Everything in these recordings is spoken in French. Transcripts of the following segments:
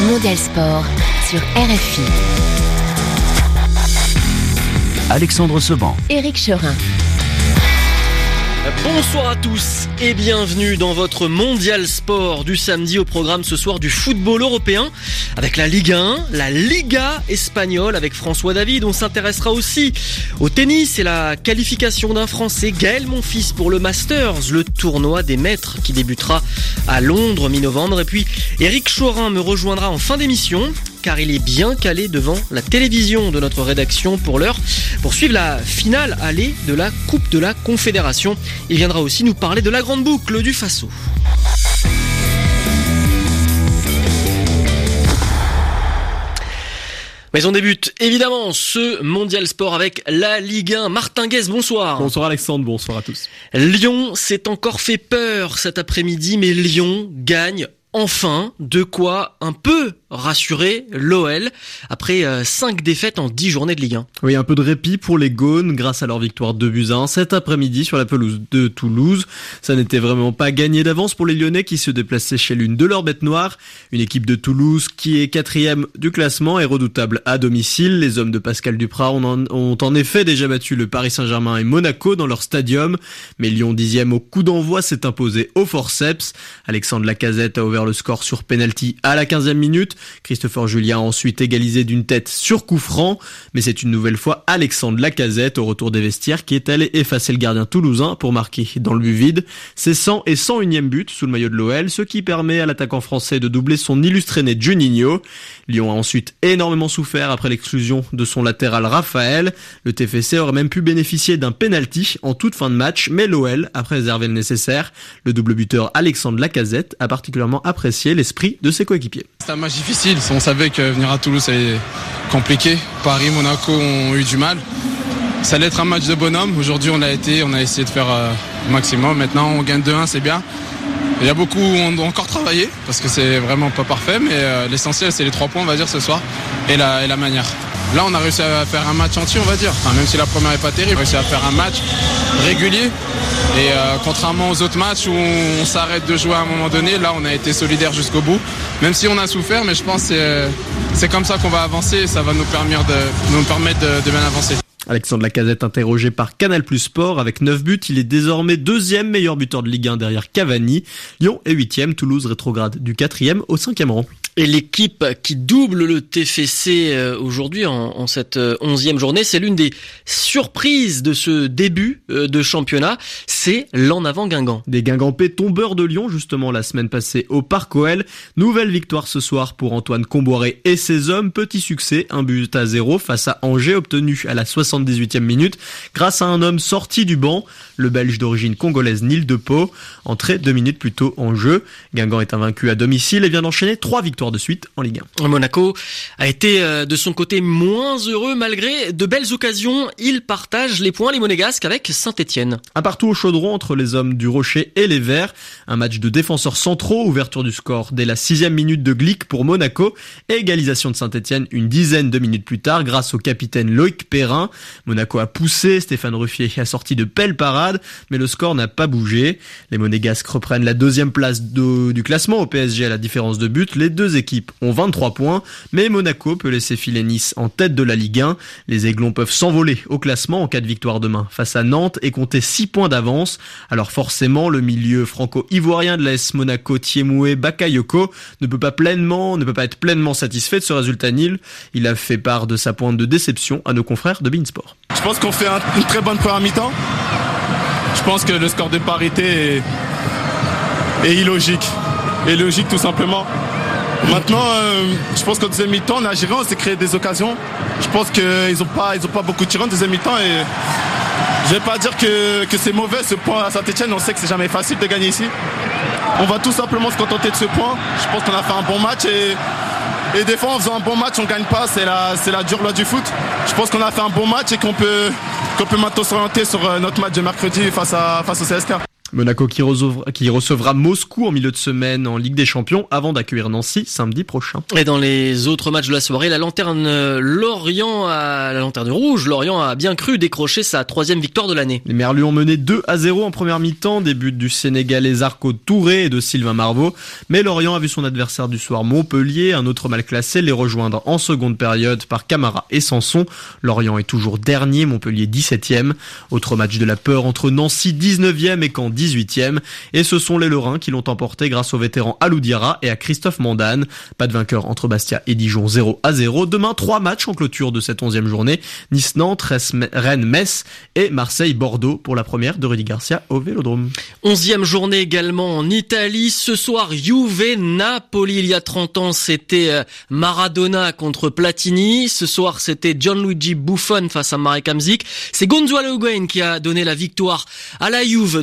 Mondial Sport sur RFI. Alexandre Seban, Éric Chorin. Bonsoir à tous et bienvenue dans votre Mondial Sport du samedi. Au programme ce soir du football européen avec la Ligue 1, la Liga espagnole avec François David. On s'intéressera aussi au tennis et la qualification d'un Français, Gaël Monfils, pour le Masters, le tournoi des maîtres qui débutera à Londres mi-novembre. Et puis Éric Chorin me rejoindra en fin d'émission, car il est bien calé devant la télévision de notre rédaction pour l'heure, pour suivre la finale allée de la Coupe de la Confédération. Il viendra aussi nous parler de la grande boucle du Faso. Mais on débute évidemment ce Mondial Sport avec la Ligue 1. Martin Guez, bonsoir. Bonsoir Alexandre, bonsoir à tous. Lyon s'est encore fait peur cet après-midi, mais Lyon gagne enfin, de quoi un peu rassurer l'OL après 5 défaites en 10 journées de Ligue 1. Oui, un peu de répit pour les Gaunes grâce à leur victoire 2-1 cet après-midi sur la pelouse de Toulouse. Ça n'était vraiment pas gagné d'avance pour les Lyonnais qui se déplaçaient chez l'une de leurs bêtes noires. Une équipe de Toulouse qui est 4e du classement et redoutable à domicile. Les hommes de Pascal Duprat ont en effet déjà battu le Paris Saint-Germain et Monaco dans leur stadium. Mais Lyon 10e au coup d'envoi s'est imposé au forceps. Alexandre Lacazette a ouvert le score sur penalty à la 15e minute. Christopher Julien a ensuite égalisé d'une tête sur coup franc, mais c'est une nouvelle fois Alexandre Lacazette au retour des vestiaires qui est allé effacer le gardien toulousain pour marquer dans le but vide. C'est 100 et 101e but sous le maillot de l'OL, ce qui permet à l'attaquant français de doubler son illustre aîné Juninho. Lyon a ensuite énormément souffert après l'exclusion de son latéral Raphaël. Le TFC aurait même pu bénéficier d'un penalty en toute fin de match, mais l'OL a préservé le nécessaire. Le double buteur Alexandre Lacazette a particulièrement apprécié l'esprit de ses coéquipiers. C'est un match difficile, on savait que venir à Toulouse c'est compliqué. Paris, Monaco ont eu du mal. Ça allait être un match de bonhomme, aujourd'hui on a essayé de faire le maximum. Maintenant on gagne 2-1, c'est bien. Il y a beaucoup, on doit encore travailler parce que c'est vraiment pas parfait, mais l'essentiel c'est les 3 points on va dire ce soir et la manière. Là on a réussi à faire un match entier on va dire, même si la première est pas terrible, on a réussi à faire un match régulier. Et contrairement aux autres matchs où on s'arrête de jouer à un moment donné, là on a été solidaire jusqu'au bout. Même si on a souffert, mais je pense que c'est comme ça qu'on va avancer et ça va nous permettre de bien avancer. Alexandre Lacazette interrogé par Canal+ Sport avec 9 buts, il est désormais 2e meilleur buteur de Ligue 1 derrière Cavani. Lyon est 8e, Toulouse rétrograde du 4e au 5e rang. Et l'équipe qui double le TFC aujourd'hui en cette 11e journée, c'est l'une des surprises de ce début de championnat, c'est l'En Avant Guingamp. Des Guingampais tombeurs de Lyon justement la semaine passée au Parc OL. Nouvelle victoire ce soir pour Antoine Comboiré et ses hommes. Petit succès, 1-0 face à Angers obtenu à la 78e minute grâce à un homme sorti du banc, le Belge d'origine congolaise Nil de Pau, entré 2 minutes plus tôt en jeu. Guingamp est invaincu à domicile et vient d'enchaîner 3 victoires de suite en Ligue 1. Monaco a été de son côté moins heureux malgré de belles occasions. Il partage les points les Monégasques avec Saint-Etienne. Un partout au chaudron entre les hommes du Rocher et les Verts. Un match de défenseurs centraux, ouverture du score dès la 6e minute de Glick pour Monaco et égalisation de Saint-Etienne une dizaine de minutes plus tard grâce au capitaine Loïc Perrin. Monaco a poussé, Stéphane Ruffier a sorti de belles parades, mais le score n'a pas bougé. Les Monégasques reprennent la 2e place du classement au PSG à la différence de but. Les deux équipes ont 23 points, mais Monaco peut laisser filer Nice en tête de la Ligue 1. Les Aiglons peuvent s'envoler au classement en cas de victoire demain face à Nantes et compter 6 points d'avance. Alors forcément, le milieu franco-ivoirien de l'AS Monaco, Thiemoué Bakayoko, ne peut pas être pleinement satisfait de ce résultat nul. Il a fait part de sa pointe de déception à nos confrères de beIN Sport. Je pense qu'on fait une très bonne première mi-temps. Je pense que le score de parité est illogique. Et logique tout simplement. Maintenant, je pense qu'en deuxième mi-temps, on a géré, on s'est créé des occasions. Je pense qu'ils n'ont pas beaucoup tiré en deuxième mi-temps et je vais pas dire que c'est mauvais ce point à Saint-Etienne. On sait que c'est jamais facile de gagner ici. On va tout simplement se contenter de ce point. Je pense qu'on a fait un bon match et des fois en faisant un bon match on gagne pas. C'est la dure loi du foot. Je pense qu'on a fait un bon match et qu'on peut maintenant s'orienter sur notre match de mercredi face au CSK. Monaco qui recevra Moscou en milieu de semaine en Ligue des Champions avant d'accueillir Nancy samedi prochain. Et dans les autres matchs de la soirée, la lanterne rouge, Lorient a bien cru décrocher sa 3e victoire de l'année. Les Merlus ont mené 2-0 en première mi-temps, des buts du Sénégalais Zarko Touré et de Sylvain Marveau. Mais Lorient a vu son adversaire du soir Montpellier, un autre mal classé, les rejoindre en seconde période par Camara et Sanson. Lorient est toujours dernier, Montpellier 17e. Autre match de la peur entre Nancy 19e et Caen 18e. Et ce sont les Lorrains qui l'ont emporté grâce au vétéran Alou Diarra et à Christophe Mandane. Pas de vainqueur entre Bastia et Dijon, 0-0. Demain, 3 matchs en clôture de cette 11e journée. Nice-Nantes, Rennes-Metz et Marseille-Bordeaux pour la première de Rudy Garcia au Vélodrome. 11e journée également en Italie. Ce soir, Juve-Napoli. Il y a 30 ans, c'était Maradona contre Platini. Ce soir, c'était Gianluigi Buffon face à Marek Hamsik. C'est Gonzalo Higuaín qui a donné la victoire à la Juve,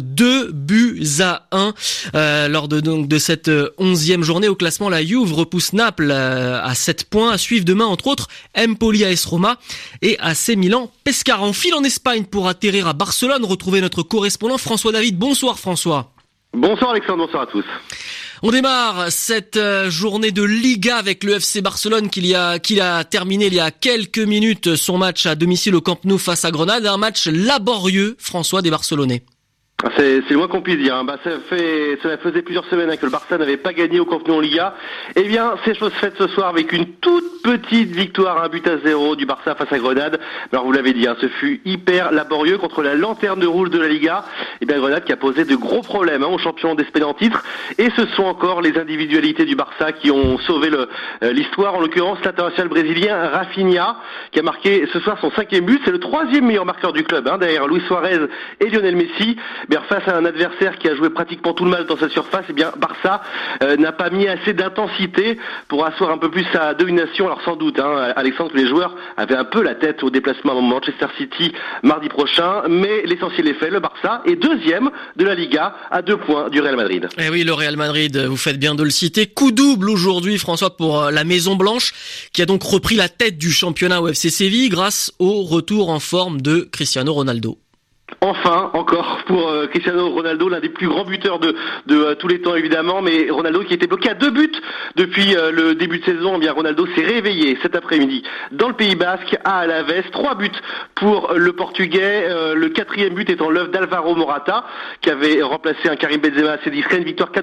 2-1 lors de cette 11e journée au classement. La Juve repousse Naples à 7 points, à suivre demain entre autres Empoli AS Roma et AC Milan Pescara. On file en Espagne pour atterrir à Barcelone, retrouver notre correspondant François David. Bonsoir François. Bonsoir Alexandre, bonsoir à tous. On démarre cette journée de Liga avec le FC Barcelone qui a terminé il y a quelques minutes son match à domicile au Camp Nou face à Grenade. Un match laborieux, François, des Barcelonais. C'est le moins qu'on puisse dire. Cela faisait plusieurs semaines que le Barça n'avait pas gagné au Camp Nou en Liga. Eh bien, c'est chose faite ce soir avec une toute petite victoire, 1-0 du Barça face à Grenade. Alors vous l'avez dit, ce fut hyper laborieux contre la lanterne rouge de la Liga. Eh bien, Grenade qui a posé de gros problèmes aux champions d'Espagne en titre. Et ce sont encore les individualités du Barça qui ont sauvé l'histoire. En l'occurrence, l'international brésilien Rafinha qui a marqué ce soir son 5e but. C'est le 3e meilleur marqueur du club, derrière Luis Suarez et Lionel Messi. Face à un adversaire qui a joué pratiquement tout le match dans sa surface, Barça n'a pas mis assez d'intensité pour asseoir un peu plus sa domination. Alors sans doute, Alexandre, que les joueurs avaient un peu la tête au déplacement à Manchester City mardi prochain, mais l'essentiel est fait. Le Barça est 2e de la Liga à 2 points du Real Madrid. Eh oui, le Real Madrid, vous faites bien de le citer. Coup double aujourd'hui, François, pour la Maison Blanche, qui a donc repris la tête du championnat au FC Séville grâce au retour en forme de Cristiano Ronaldo. Enfin, encore pour Cristiano Ronaldo, l'un des plus grands buteurs de tous les temps évidemment, mais Ronaldo qui était bloqué à 2 buts depuis le début de saison. Eh bien Ronaldo s'est réveillé cet après-midi dans le Pays Basque à Alavés. 3 buts pour le Portugais, le 4e but étant l'œuvre d'Alvaro Morata qui avait remplacé un Karim Benzema assez discret. Une victoire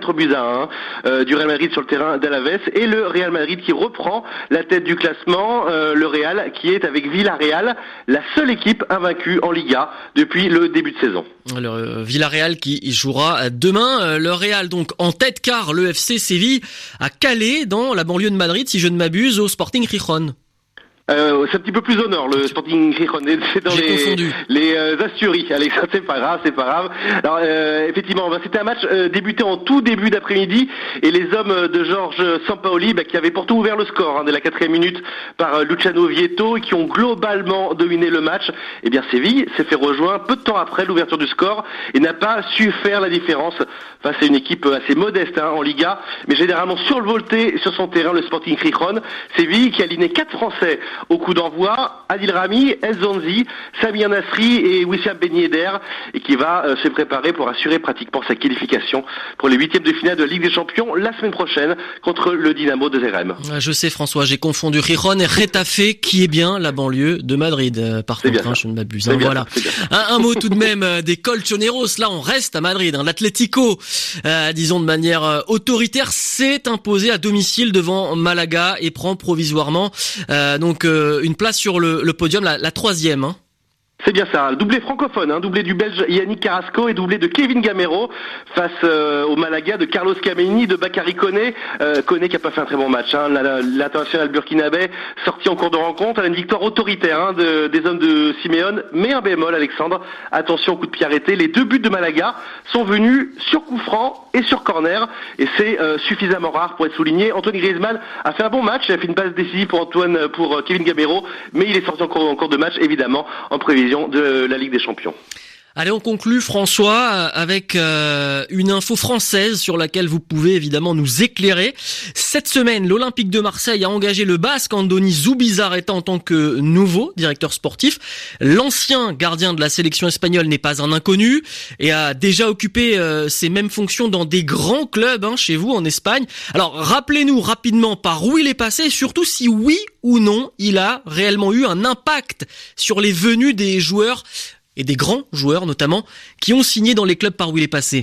4-1 du Real Madrid sur le terrain d'Alavés, et le Real Madrid qui reprend la tête du classement. Le Real qui est avec Villarreal la seule équipe invaincue en Liga depuis le début de saison. Le Villarreal qui jouera demain. Le Real donc en tête car le FC Séville a calé dans la banlieue de Madrid, si je ne m'abuse, au Sporting Gijón. C'est un petit peu plus au nord, le Sporting Gijón, c'est dans les Asturies. Allez, ça c'est pas grave. Alors effectivement, c'était un match débuté en tout début d'après-midi, et les hommes de Georges Sampaoli qui avaient pourtant ouvert le score dès la 4e minute par Luciano Vietto, et qui ont globalement dominé le match. Eh bien Séville s'est fait rejoindre peu de temps après l'ouverture du score et n'a pas su faire la différence face à une équipe assez modeste en Liga, mais généralement survoltée sur son terrain, le Sporting Gijón. Séville qui a aligné 4 Français au coup d'envoi, Adil Rami, El Zonzi, Samir Nasri et Wissam Ben Yedder, et qui va se préparer pour assurer pratiquement sa qualification pour les 8e de finale de la Ligue des Champions la semaine prochaine contre le Dynamo de Zagreb. Je sais François, j'ai confondu Gijón et Getafe, qui est bien la banlieue de Madrid. Par contre, je ne m'abuse. Voilà. Un mot tout de même des Colchoneros. Là, on reste à Madrid. L'Atlético, disons de manière autoritaire, s'est imposé à domicile devant Malaga et prend provisoirement une place sur le podium, la 3e. C'est bien ça, le doublé francophone, doublé du Belge Yannick Carrasco et doublé de Kevin Gamero face au Malaga de Carlos Kameni, de Bakary Koné. Koné qui a pas fait un très bon match, l'international burkinabé sorti en cours de rencontre. Elle a une victoire autoritaire des hommes de Simeone, mais un bémol, Alexandre. Attention au coup de pied arrêté, les 2 buts de Malaga sont venus sur coup franc et sur corner, et c'est suffisamment rare pour être souligné. Antoine Griezmann a fait un bon match, il a fait une passe décisive pour Kevin Gamero, mais il est sorti en cours de match, évidemment, en prévision de la Ligue des Champions. Allez, on conclut, François, avec une info française sur laquelle vous pouvez évidemment nous éclairer. Cette semaine, l'Olympique de Marseille a engagé le Basque Andoni Zubizarreta en tant que nouveau directeur sportif. L'ancien gardien de la sélection espagnole n'est pas un inconnu et a déjà occupé ces mêmes fonctions dans des grands clubs chez vous en Espagne. Alors, rappelez-nous rapidement par où il est passé et surtout si oui ou non il a réellement eu un impact sur les venues des joueurs et des grands joueurs notamment, qui ont signé dans les clubs par où il est passé.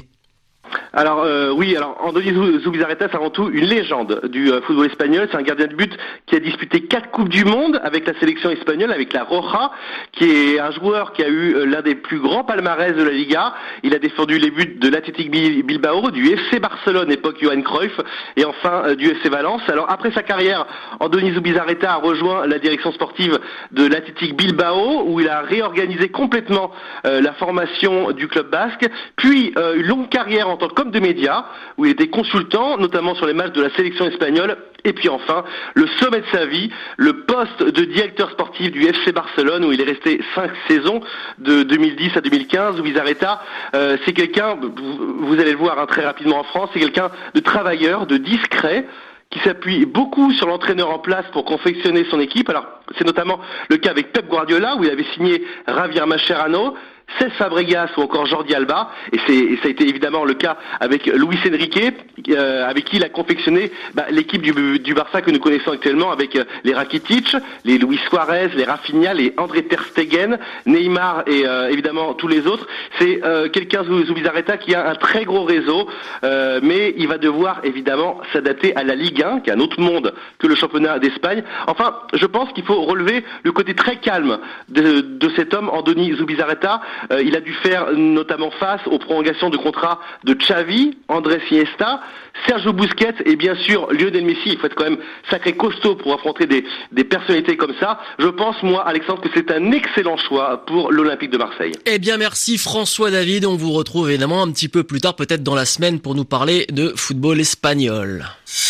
Alors Andoni Zubizarreta, c'est avant tout une légende du football espagnol. C'est un gardien de but qui a disputé 4 Coupes du Monde avec la sélection espagnole, avec la Roja, qui est un joueur qui a eu l'un des plus grands palmarès de la Liga. Il a défendu les buts de l'Athletic Bilbao, du FC Barcelone, époque Johan Cruyff, et enfin du FC Valence. Alors après sa carrière, Andoni Zubizarreta a rejoint la direction sportive de l'Athletic Bilbao, où il a réorganisé complètement la formation du club basque, puis une longue carrière en tant qu'homme de médias, où il était consultant, notamment sur les matchs de la sélection espagnole, et puis enfin, le sommet de sa vie, le poste de directeur sportif du FC Barcelone, où il est resté 5 saisons, de 2010 à 2015. Zubizarreta, c'est quelqu'un, vous allez le voir très rapidement en France, c'est quelqu'un de travailleur, de discret, qui s'appuie beaucoup sur l'entraîneur en place pour confectionner son équipe. Alors, c'est notamment le cas avec Pep Guardiola, où il avait signé Javier Mascherano, Cesc Fabregas ou encore Jordi Alba, et ça a été évidemment le cas avec Luis Enrique, avec qui il a confectionné l'équipe du Barça que nous connaissons actuellement, avec les Rakitic, les Luis Suarez, les Rafinha, les André Ter Stegen, Neymar et évidemment tous les autres. C'est quelqu'un, Zubizarreta, qui a un très gros réseau, mais il va devoir évidemment s'adapter à la Ligue 1, qui est un autre monde que le championnat d'Espagne. Enfin, je pense qu'il faut relever le côté très calme de cet homme, Andoni Zubizarreta. Il a dû faire notamment face aux prolongations de contrat de Xavi, Andrés Iniesta, Sergio Busquets et bien sûr Lionel Messi. Il faut être quand même sacré costaud pour affronter des personnalités comme ça. Je pense, moi, Alexandre, que c'est un excellent choix pour l'Olympique de Marseille. Eh bien, merci François David. On vous retrouve évidemment un petit peu plus tard, peut-être dans la semaine, pour nous parler de football espagnol.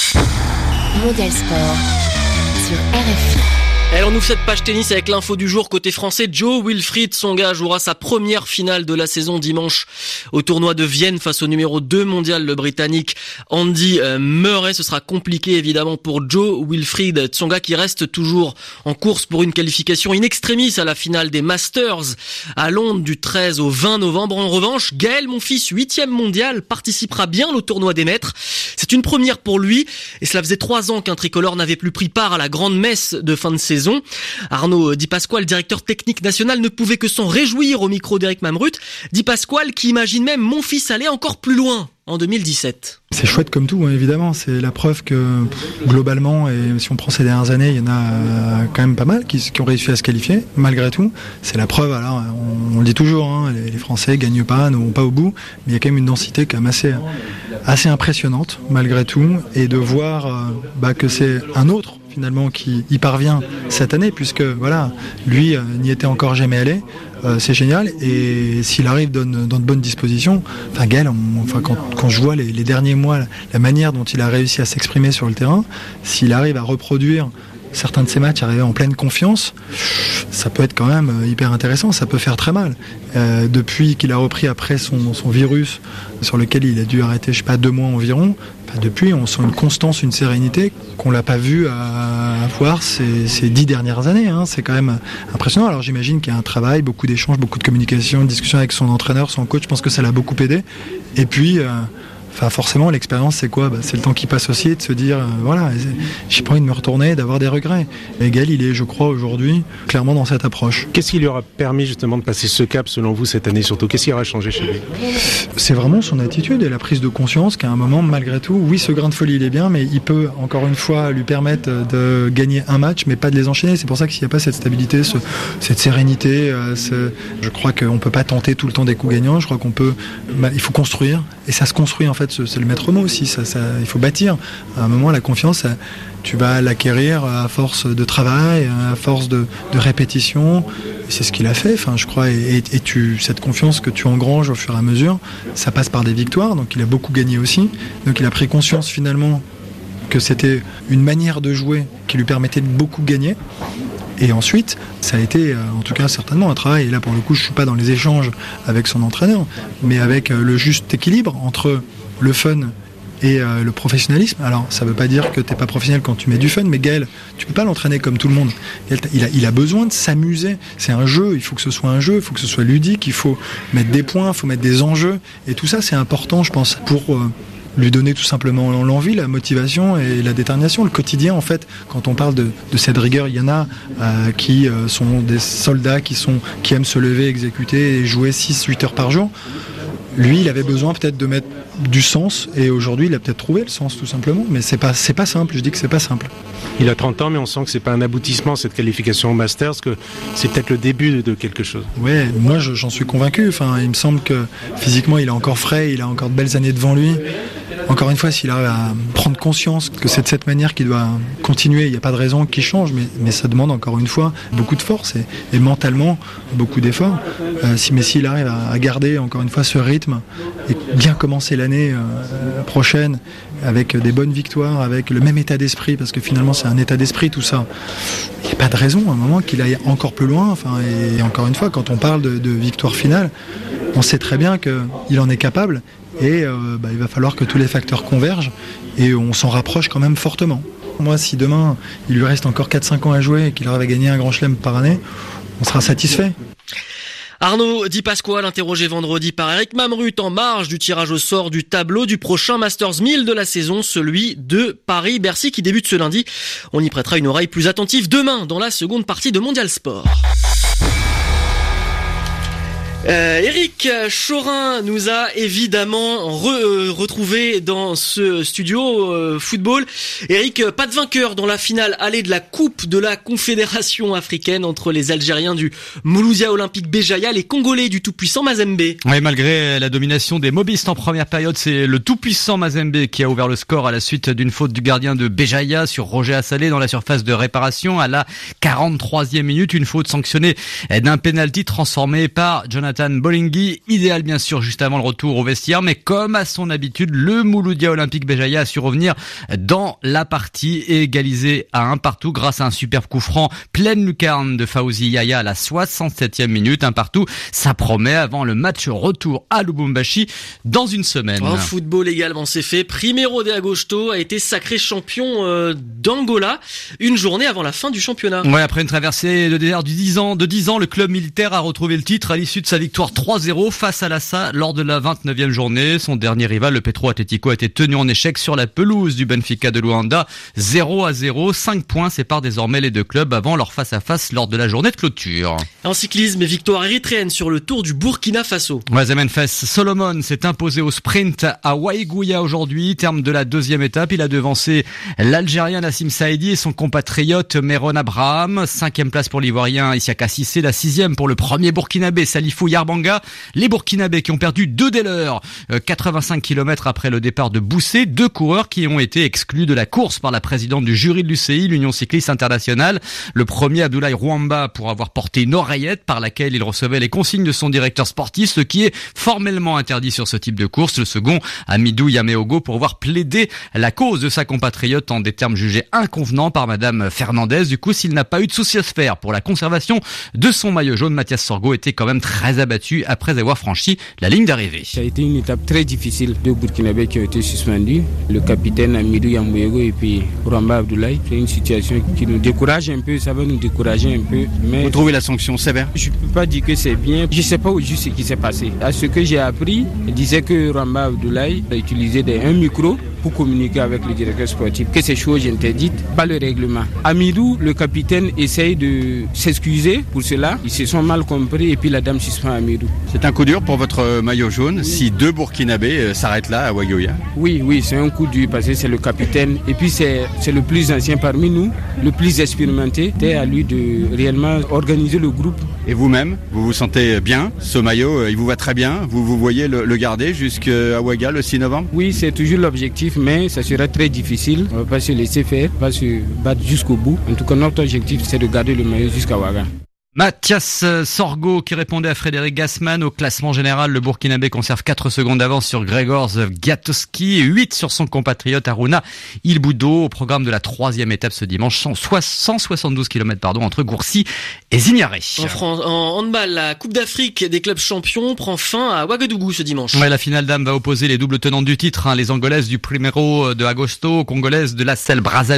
Mondial Sport sur RFI. Alors on ouvre cette page tennis avec l'info du jour côté français. Jo-Wilfried Tsonga jouera sa première finale de la saison dimanche au tournoi de Vienne face au numéro 2 mondial, le Britannique Andy Murray. Ce sera compliqué évidemment pour Jo-Wilfried Tsonga qui reste toujours en course pour une qualification in extremis à la finale des Masters à Londres du 13 au 20 novembre. En revanche, Gaël Monfils, 8e mondial, participera bien au tournoi des maîtres. C'est une première pour lui et cela faisait 3 ans qu'un tricolore n'avait plus pris part à la grande messe de fin de saison. Arnaud Di Pasquale, directeur technique national, ne pouvait que s'en réjouir au micro d'Eric Mamrut. Di Pasquale qui imagine même Monfils aller encore plus loin en 2017. C'est chouette comme tout, évidemment. C'est la preuve que globalement, et si on prend ces dernières années, il y en a quand même pas mal qui ont réussi à se qualifier, malgré tout. C'est la preuve, alors on le dit toujours, les Français gagnent pas, ne vont pas au bout, mais il y a quand même une densité quand même assez impressionnante, malgré tout, et de voir que c'est un autre finalement qui y parvient cette année, puisque voilà, lui n'y était encore jamais allé. C'est génial, et s'il arrive dans de bonnes dispositions, Gaël, quand je vois les derniers mois, la manière dont il a réussi à s'exprimer sur le terrain, s'il arrive à reproduire certains de ses matchs, arriver en pleine confiance, ça peut être quand même hyper intéressant, ça peut faire très mal. Depuis qu'il a repris après son virus, sur lequel il a dû arrêter, 2 mois environ, depuis on sent une constance, une sérénité qu'on l'a pas vu avoir ces 10 dernières années. C'est quand même impressionnant. Alors j'imagine qu'il y a un travail, beaucoup d'échanges, beaucoup de communication, de discussion avec son entraîneur, son coach. Je pense que ça l'a beaucoup aidé. Et puis forcément, l'expérience, c'est quoi ? C'est le temps qui passe aussi, de se dire, j'ai pas envie de me retourner, d'avoir des regrets. Et Gaël, il est, je crois, aujourd'hui, clairement dans cette approche. Qu'est-ce qui lui aura permis justement de passer ce cap, selon vous, cette année surtout ? Qu'est-ce qui aura changé chez lui ? C'est vraiment son attitude et la prise de conscience qu'à un moment, malgré tout, oui, ce grain de folie, il est bien, mais il peut, encore une fois, lui permettre de gagner un match, mais pas de les enchaîner. C'est pour ça que s'il n'y a pas cette stabilité, cette sérénité, je crois qu'on peut pas tenter tout le temps des coups gagnants. Je crois il faut construire, et ça se construit en fait. C'est le maître mot aussi, il faut bâtir. À un moment, la confiance, tu vas l'acquérir à force de travail, à force de répétition. C'est ce qu'il a fait, je crois. Et cette confiance que tu engranges au fur et à mesure, ça passe par des victoires. Donc il a beaucoup gagné aussi. Donc il a pris conscience finalement que c'était une manière de jouer qui lui permettait de beaucoup gagner. Et ensuite, ça a été, en tout cas certainement, un travail. Et là, pour le coup, je suis pas dans les échanges avec son entraîneur, mais avec le juste équilibre entre le fun et le professionnalisme. Alors, ça veut pas dire que t'es pas professionnel quand tu mets du fun, mais Gaël, tu peux pas l'entraîner comme tout le monde. Il a besoin de s'amuser. C'est un jeu, il faut que ce soit un jeu, il faut que ce soit ludique, il faut mettre des points, il faut mettre des enjeux. Et tout ça, c'est important, je pense, pour lui donner tout simplement l'envie, la motivation et la détermination. Le quotidien, en fait, quand on parle de cette rigueur, il y en a qui sont des soldats qui aiment se lever, exécuter et jouer 6-8 heures par jour. Lui, il avait besoin peut-être de mettre du sens, et aujourd'hui, il a peut-être trouvé le sens, tout simplement. Mais c'est pas simple, je dis que c'est pas simple. Il a 30 ans, mais on sent que c'est pas un aboutissement, cette qualification au Masters, que c'est peut-être le début de quelque chose. Ouais, moi, j'en suis convaincu. Enfin, il me semble que physiquement, il est encore frais, il a encore de belles années devant lui. Encore une fois, s'il arrive à prendre conscience que c'est de cette manière qu'il doit continuer, il n'y a pas de raison qu'il change, mais ça demande encore une fois beaucoup de force et mentalement beaucoup d'efforts. S'il arrive à garder encore une fois ce rythme et bien commencer l'année prochaine avec des bonnes victoires, avec le même état d'esprit, parce que finalement c'est un état d'esprit tout ça, il n'y a pas de raison à un moment qu'il aille encore plus loin. Enfin, et encore une fois, quand on parle de victoire finale, on sait très bien qu'il en est capable. Et il va falloir que tous les facteurs convergent et on s'en rapproche quand même fortement. Moi, si demain il lui reste encore 4-5 ans à jouer et qu'il arrive à gagner un grand chelem par année, on sera satisfait. Arnaud Di Pasquale, interrogé vendredi par Eric Mamrut en marge du tirage au sort du tableau du prochain Masters 1000 de la saison, celui de Paris-Bercy qui débute ce lundi. On y prêtera une oreille plus attentive demain dans la seconde partie de Mondial Sport. Eric Chorin nous a évidemment retrouvé dans ce studio football. Eric, pas de vainqueur dans la finale allée de la Coupe de la Confédération africaine entre les Algériens du Mouloudia Olympique Béjaïa et les Congolais du tout-puissant Mazembe. Oui, malgré la domination des mobistes en première période, c'est le tout-puissant Mazembe qui a ouvert le score à la suite d'une faute du gardien de Béjaïa sur Roger Assalé dans la surface de réparation à la 43e minute. Une faute sanctionnée d'un penalty transformé par Jonathan Bolingui, idéal bien sûr juste avant le retour au vestiaire, mais comme à son habitude, le Mouloudia Olympique Béjaïa a su revenir dans la partie et égaliser à 1-1 grâce à un superbe coup franc pleine lucarne de Fawzi Yaya à la 67e minute. 1-1, ça promet avant le match retour à Lubumbashi dans une semaine. En football également, c'est fait. Primeiro de Agosto a été sacré champion d'Angola une journée avant la fin du championnat. Ouais, après une traversée de désert de 10 ans, le club militaire a retrouvé le titre à l'issue de sa victoire 3-0 face à l'Assa lors de la 29e journée. Son dernier rival, le Petro Atlético, a été tenu en échec sur la pelouse du Benfica de Luanda. 0-0, 5 points séparent désormais les deux clubs avant leur face-à-face lors de la journée de clôture. En cyclisme, victoire érythréenne sur le Tour du Burkina Faso. Zemenfes Solomon s'est imposé au sprint à Waïgouya aujourd'hui, terme de la deuxième étape. Il a devancé l'Algérien Nassim Saïdi et son compatriote Meron Abraham. 5e place pour l'Ivoirien Isiaka Cissé, la 6e pour le premier Burkinabé Salifou Yarbanga. Les Burkinabés qui ont perdu 2 des leurs 85 km après le départ de Boussé, 2 coureurs qui ont été exclus de la course par la présidente du jury de l'UCI, l'Union Cycliste Internationale. Le premier, Abdoulaye Rouamba, pour avoir porté une oreillette par laquelle il recevait les consignes de son directeur sportif, ce qui est formellement interdit sur ce type de course. Le second, Amidou Yameogo, pour avoir plaidé la cause de sa compatriote en des termes jugés inconvenants par Madame Fernandez. Du coup, s'il n'a pas eu de souci à se faire pour la conservation de son maillot jaune, Mathias Sorgo était quand même très abattu après avoir franchi la ligne d'arrivée. Ça a été une étape très difficile. 2 Burkinabés qui ont été suspendus, le capitaine Amidou Yamouyego et puis Rouamba Abdoulaye. C'est une situation qui nous décourage un peu, ça va nous décourager un peu. Mais vous trouvez la sanction sévère? Je ne peux pas dire que c'est bien. Je ne sais pas juste ce qui s'est passé. À ce que j'ai appris, il disait que Rouamba Abdoulaye a utilisé un micro pour communiquer avec le directeur sportif, que ces choses interdites, pas le règlement. Amidou, le capitaine, essaye de s'excuser pour cela. Ils se sont mal compris et puis la dame suspend Amidou. C'est un coup dur pour votre maillot jaune si 2 Burkinabés s'arrêtent là à Waïgouya? Oui, c'est un coup dur parce que c'est le capitaine et puis c'est le plus ancien parmi nous, le plus expérimenté. C'est à lui de réellement organiser le groupe. Et vous-même, vous vous sentez bien? Ce maillot, il vous va très bien? Vous voyez le garder jusqu'à Ouaga le 6 novembre? Oui, c'est toujours l'objectif, mais ça sera très difficile. On ne va pas se laisser faire, on va se battre jusqu'au bout. En tout cas, notre objectif, c'est de garder le maillot jusqu'à Ouaga. Mathias Sorgo qui répondait à Frédéric Gassman. Au classement général, le Burkinabé conserve 4 secondes d'avance sur Gregor Gatowski et 8 sur son compatriote Aruna Ilboudo. Au programme de la 3e étape ce dimanche, 172 km entre Gourcy et Zignaré. En handball, la Coupe d'Afrique des clubs champions prend fin à Ouagadougou ce dimanche. Ouais, la finale dame va opposer les doubles tenantes du titre, les Angolaises du Primeiro de Agosto aux Congolaises de la Selle Brazzaville.